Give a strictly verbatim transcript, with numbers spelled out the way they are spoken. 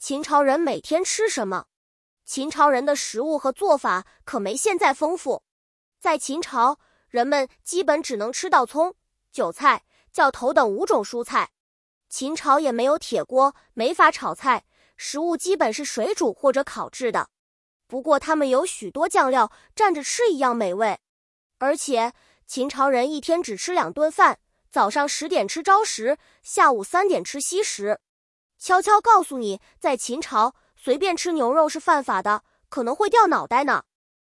秦朝人每天吃什么？秦朝人的食物和做法可没现在丰富。在秦朝，人们基本只能吃到葱、韭菜、叫头等五种蔬菜。秦朝也没有铁锅，没法炒菜，食物基本是水煮或者烤制的。不过他们有许多酱料，蘸着吃一样美味。而且秦朝人一天只吃两顿饭，早上十点吃朝食，下午三点吃夕食。悄悄告诉你，在秦朝随便吃牛肉是犯法的，可能会掉脑袋呢。